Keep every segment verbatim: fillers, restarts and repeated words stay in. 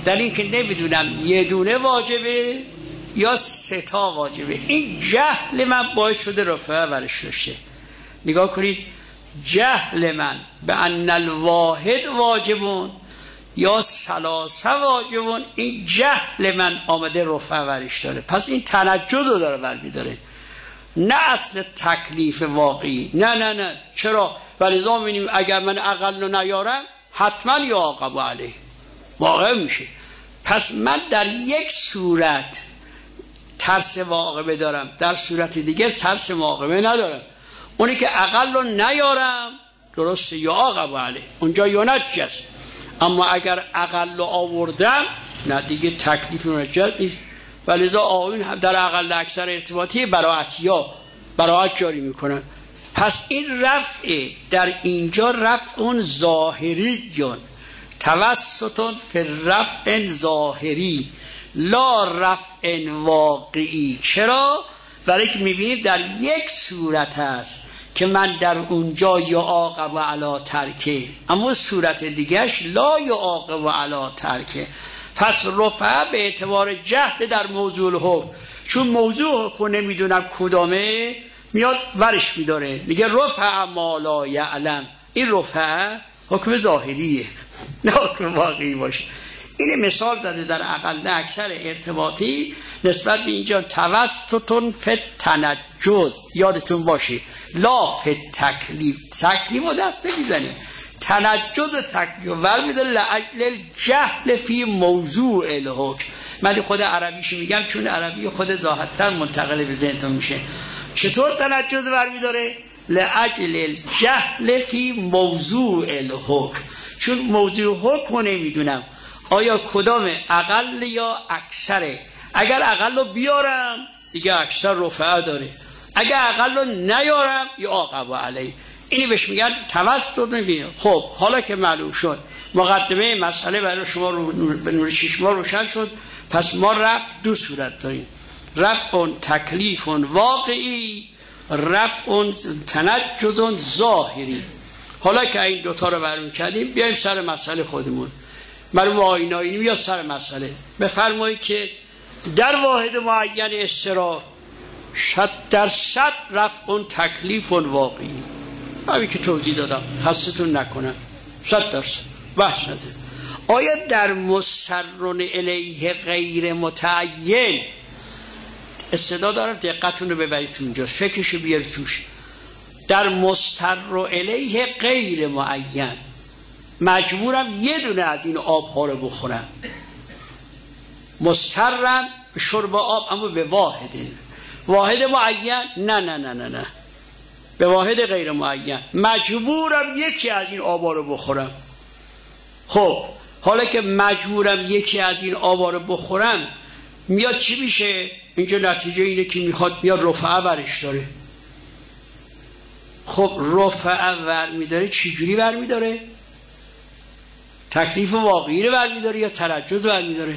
در این که نمیدونم یه دونه واجبه یا سه تا واجبه. این جهل من باعث شده رفعه ورش داشته. نگاه کنید، جهل من به ان الواحد واجبون یا ثلاثه واجبون، این جهل من آمده رفعه ورش داره. پس این تنجد رو داره برمی داره، نه اصل تکلیف واقعی. نه نه نه چرا؟ ولذا می‌بینیم اگر من اقل رو نیارم حتما یا عاقب علیه واقع میشه. پس من در یک صورت ترس واقعه دارم، در صورت دیگر ترس واقعه ندارم. اونی که اقل رو نیارم درسته یا عاقب علیه، اونجا ینجس. اما اگر اقل رو آوردم نه دیگه تکلیف ینجس نیست. ولذا آیین هم در اقل اکثر ارتباطی براعت یا براعت جاری میکنن. پس این رفع در اینجا رفع اون ظاهری جان توسطون فی رفع ظاهری لا رفع واقعی. چرا؟ برای که میبینید در یک صورت هست که من در اونجا یا عاقب علی ترکه، اما صورت دیگهش لا یا عاقب علی ترکه. پس رفع به اعتبار جهل در موضوع الحکم، چون موضوع حکم نمیدونم کدامه، میاد ورش میداره میگه رفع ما لا یعلم. این رفع حکم ظاهریه نه حکم واقعی باشه. این مثال زده در اقل اکثر ارتباطی نسبت به اینجا توسطتون فی تنجز. یادتون باشه لا فی تکلیف، تکلیف رو دست نمیزنه، تنجز تکلیف ور میده لعجل جهل فی موضوع الحکم. من خود عربیشو میگم چون عربی خود ظاهرتر منتقل به ذهنتون میشه. چطور تنجز ور میداره؟ لعجل جهل فی موضوع الحکم، چون موضوع حکم نمیدونم آیا کدام اقل یا اکثره. اگر اقل رو بیارم دیگه اکثر رفعه داره، اگر اقل رو نیارم یا عاقب علیه. اینی بهش میگن توسط نبینه. خب حالا که معلوم شد مقدمه مسئله برای شما رو به نور چشم روشن شد. پس ما رفع دو صورت داریم، رفع تکلیف واقعی، رفع تنجز ظاهری. حالا که این دوتا رو برمی کردیم بیایم سر مسئله خودمون. معلوم آیین آیینی یا سر مسئله بفرمایید که در واحد معین استرار شد در صد رفع تکلیف واقعی. همین که توضیح دادم خستتون نکنم، صد درصد بحث نزد. آیا در مسترن الیه غیر متعین، استعداد دارم دقتون رو ببرید اونجا، فکرشو بیارید توش. در مسترن الیه غیر معین مجبورم یه دونه از این آبها رو بخورم، مسترم شرب آب، اما به واحد واحد معین نه نه نه نه نه به واحد غیر معین مجبورم یکی از این آبا رو بخورم. خب حالا که مجبورم یکی از این آبا رو بخورم میاد چی میشه؟ اینجا نتیجه اینه که میخواد میاد رفعه برش داره. خب رفعه ور میداره چجوری ور میداره؟ تکلیف واقعی رو ور میداره یا تنجز ور میداره؟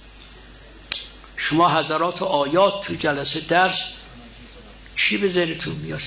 شما حضرات آیات تو جلسه درس چی به ذهنتون میاد؟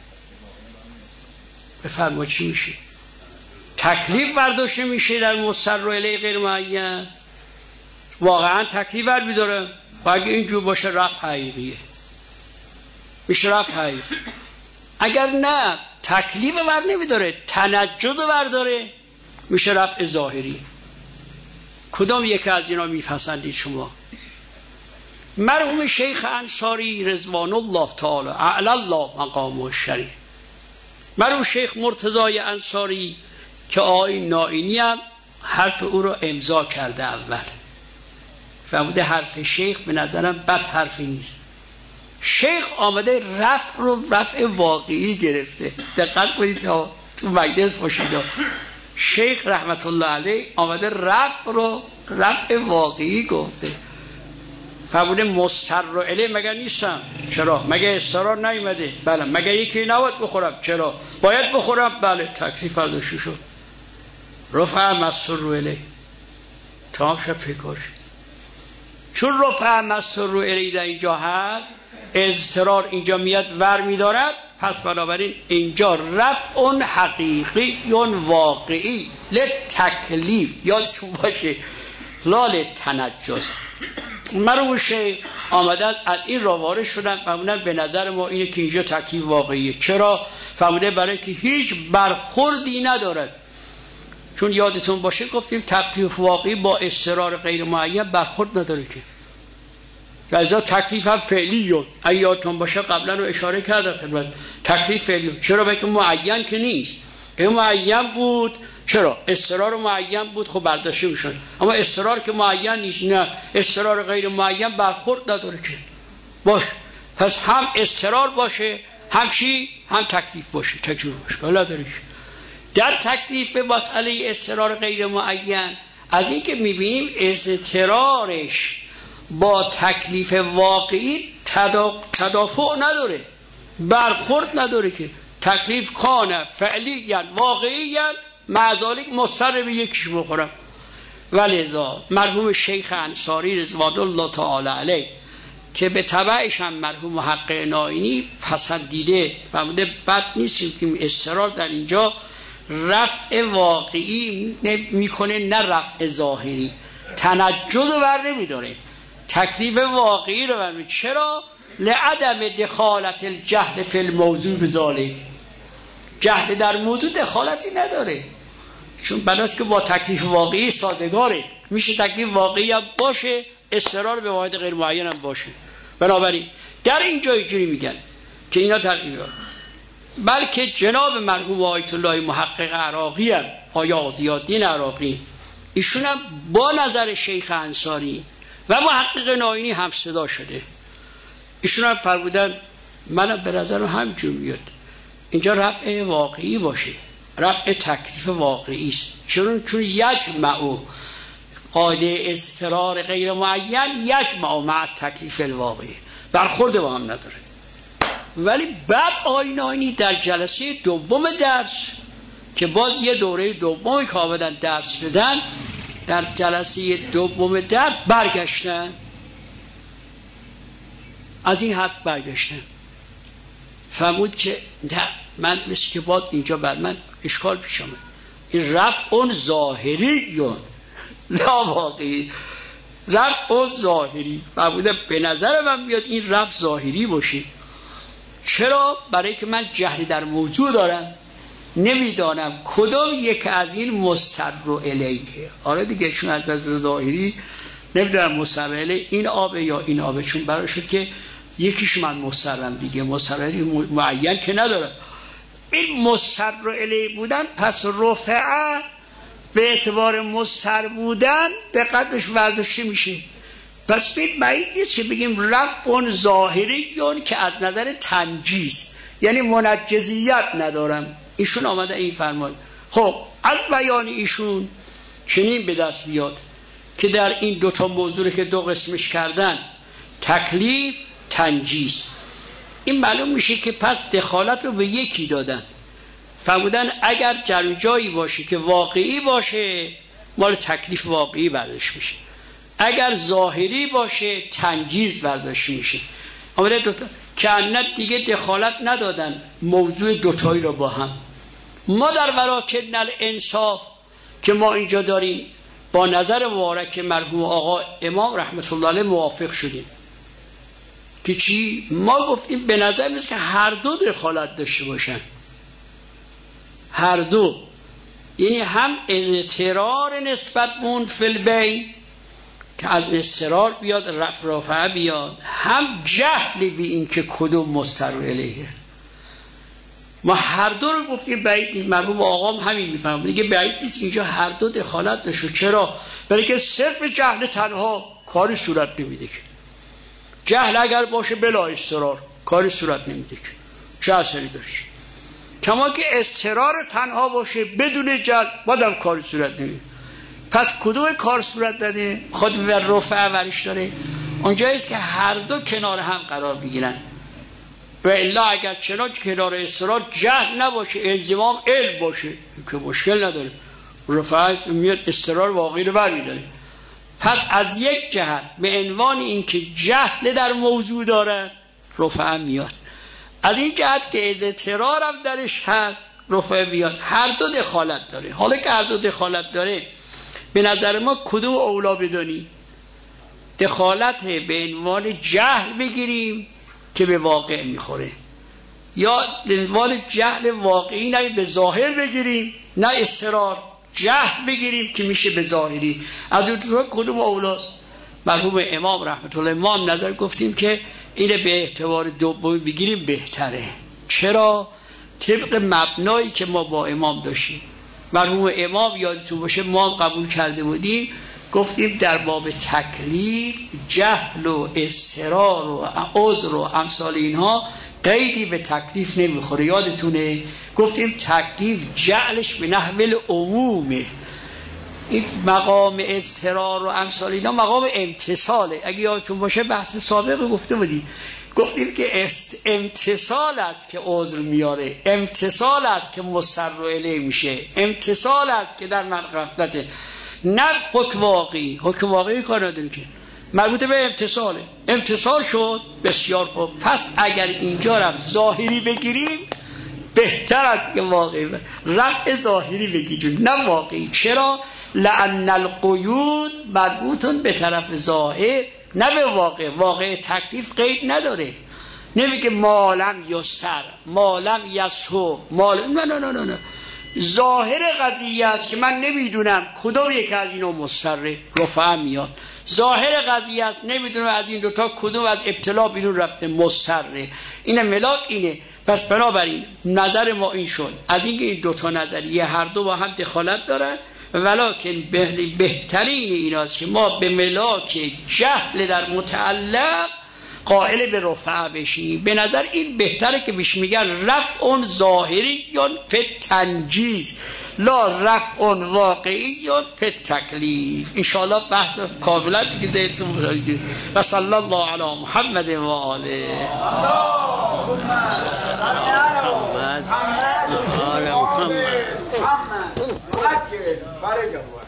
بفرما چی میشه؟ تکلیف برداشته میشه در مستر الیه غیر معین، واقعا تکلیف بر میداره و اگه اینجور باشه رفع حقیقیه، میشه رفع حقیقی. اگر نه تکلیف بر نمیداره تنجد بر داره میشه رفع ظاهری. کدام یک از اینا میپسندید شما؟ مرحوم شیخ انصاری رضوان الله تعالی اعلی الله مقامه الشریف، مرحوم شیخ مرتضی انصاری که آیین نائینی هم حرف او رو امضا کرده اول، فهمیده حرف شیخ به نظرم بد حرفی نیست. شیخ آمده رفع رو رفع واقعی گرفته. دقت کنید تا تو مجلس باشید، شیخ رحمت الله علیه آمده رفع رو رفع واقعی گفته. فهمیده مستر رو الیه مگر نیستم؟ چرا؟ مگر استرار نیومده؟ بله. مگر یکی نباید بخورم؟ چرا؟ باید بخورم؟ بله. تکلیف برداشته شد، رفع مستر رو الیه تمام شد فکرش. چون رفع مستر رو الیه در اینجا هست، اضطرار اینجا میاد ور میدارد، پس بنابراین اینجا رفع اون حقیقی اون واقعی لتکلیف. یادتون باشه لال تنجز. مرحوم شیخ آمدن از این را وارد شدن، فرمودن به نظر ما اینه که اینجا تکلیف واقعیه. چرا؟ فرموده برای که هیچ برخوردی ندارد. چون یادتون باشه گفتیم تکلیف واقعی با اضطرار غیر معین برخورد نداره که. لذا تکلیف هم فعلیه. اگه یادتون باشه قبلا رو اشاره کردم خدمت، تکلیف فعلیه. چرا؟ برای که معین که نیست. این معین بود، چرا؟ اضطرار معین بود، خب برداشته میشد. اما اضطرار که معین نیست، نه، اضطرار غیر معین برخورد نداره که. باش، پس هم اضطرار باشه، هم چی؟ هم تکلیف باشه، تکلیف باشه. حالا داره در تکلیف مسئله اضطرار غیر معین از این که میبینیم اضطرارش با تکلیف واقعی تدافع نداره، برخورد نداره که. تکلیف کانه فعلیاً واقعیاً معذالک مضطر به یکیش بخورم. ولذا مرحوم شیخ انصاری رضوان الله تعالی علیه که به تبعش هم مرحوم محقق نائینی پسندیده فرموده بد نیستیم که اضطرار در اینجا رفع واقعی میکنه، نه رفع ظاهری. تنجد رو بر نمیداره، تکلیف واقعی رو بر نمیداره. چرا؟ لعدم دخالت الجهل فی الموضوع بذالک. جهل در موضوع دخالتی نداره، چون بناست که با تکلیف واقعی سازگاره. میشه تکلیف واقعی هم باشه، اضطرار به واحد غیر معین هم باشه. بنابراین در اینجا اینجوری میگن که اینا تقریبا، بلکه جناب مرحوم آیت الله محقق عراقی هم، آیا ضیاءالدین عراقی، ایشون هم با نظر شیخ انصاری و محقق نائینی هم صدا شده. ایشون هم فرمودن منم به نظرم همینجور میاد اینجا رفع واقعی باشه، رفع تکلیف واقعی است. چون چون یک معو قاعده اضطرار غیر معین یک معو مع تکلیف الواقعی برخورد با هم نداره. ولی بعد آقای نائینی در جلسه دوم درس که باز یه دوره دومی که آمدن درس بدن، در جلسه دوم درس برگشتن از این حرف برگشتن، فرمود که نه، من مثل که باز اینجا بر من اشکال پیش آمد، این رفع اون ظاهری لا واقعی، رفع اون ظاهری. فرموده به نظر من میاد این رفع ظاهری باشه. چرا؟ برای که من جهل در موضوع دارم، نمیدانم کدام یک از این مستر الیه. آره دیگه، چون از از ظاهری نمیدونم مستر الیه این آبه یا این آبه، چون برای شد که یکیش من مسترم دیگه، مستر الیه معین که ندارم. این مستر الیه بودن پس رفعه به اعتبار مستر بودن به قدرش ورداشته میشه. پس بید بعید نیست که بگیم رفع اون ظاهری یون که از نظر تنجیز، یعنی منجزیت ندارم. ایشون آمده این فرمان. خب از بیان ایشون چنین به دست بیاد که در این دوتا موضوع که دو قسمش کردن، تکلیف تنجیز، این معلوم میشه که پس دخالت رو به یکی دادن. فرمودن اگر جایی باشه که واقعی باشه مال تکلیف واقعی برداشت میشه، اگر ظاهری باشه تنجیز برداشت میشه. آمده دوتا که انت دیگه دخالت ندادن موضوع دوتایی رو با هم. ما در وراکن الانصاف که ما اینجا داریم با نظر مبارک مرحوم آقا امام رحمت الله علیه موافق شدیم که چی؟ ما گفتیم به نظر میاد که هر دو دخالت داشته باشن، هر دو، یعنی هم اضطرار نسبت بون فی البین که از اضطرار بیاد رفع رافعه بیاد، هم جهل بی این که کدوم مستر الیه. ما هر دو رو گفتیم بعید نیست. مرحوم آقام همین میفهمه دیگه، بعید نیست اینجا هر دو دخالت داشته. چرا؟ برای که صرف جهل تنها کاری صورت نمیده که. جهل اگر باشه بلا اضطرار کاری صورت نمیده که، چه اثری داره؟ کما که اضطرار تنها باشه بدون جهل بازم کاری صورت نمیده. پس کدوم کار صورت داده؟ خود و رفع ورش داره. اونجاییست که هر دو کنار هم قرار بگیرن. و الا اگر چنان کنار اضطرار جهل نباشه، انضمام علم باشه که مشکل نداره، رفع میاد اضطرار واقعی رو برمی‌داره. پس از یک جهت به عنوان اینکه جهل در موضوع داره رفع میاد، از این جهت که اضطرار هم درش هست رفع میاد. هر دو دخالت داره. حالا که هر دو دخالت داره به نظر ما کدوم اولا بدانیم؟ دخالت به عنوان جهل بگیریم که به واقع میخوره، یا به عنوان جهل واقعی نه به ظاهر بگیریم، نه اصرار جهل بگیریم که میشه به ظاهری. از اون دو کدوم اولاست؟ مرحوم امام رحمت الله ما هم نظر گفتیم که اینه به اعتبار دومی بگیریم بهتره. چرا؟ طبق مبنایی که ما با امام داشتیم. مرحوم امام یادتون باشه ما هم قبول کرده بودیم، گفتیم در باب تکلیف جهل و اصرار و عذر و امثال اینها قیدی به تکلیف نمیخوره. یادتونه گفتیم تکلیف جعلش به نحو العمومه. این مقام اصرار و امثال اینا مقام امتصاله. اگه یادتون باشه بحث سابق گفته بودیم، گفتیم که امتصال است که عذر میاره، امتصال است که مصر الیه میشه، امتصال است که در من غفلته، نه حکم واقعی. حکم واقعی کار نداره که، مربوط به امتصاله. امتصال شد بسیار خوب. پس اگر اینجا رو ظاهری بگیریم بهتر است که واقعی، رفع ظاهری بگیریم نه واقعی. چرا؟ لأن القیود مربوطون به طرف ظاهر نه به واقع. واقع تکلیف قید نداره، نمیگه مالم یسر مالم یسهو مال نه نه نه نه. ظاهر قضیه است که من نمیدونم کدوم یک از اینا مصره، رفع میاد. ظاهر قضیه است نمیدونم از این دوتا کدوم از ابتلا بیرون رفته، مصره. اینه ملاک اینه. پس بنابراین نظر ما این شد از اینکه این دوتا نظریه هر دو با هم دخالت دارن، ولکن بهترین ایناست که ما به ملاک جهل در متعلق قائل به رفع بشیم. به نظر این بهتره که بهش میگن رفع ظاهری یا فی تنجیز لا رفع واقعی یا فی تکلیف. انشاءالله بحث کاملا دیگه زیدتون بودید. و صلی الله علی محمد و آله محمد.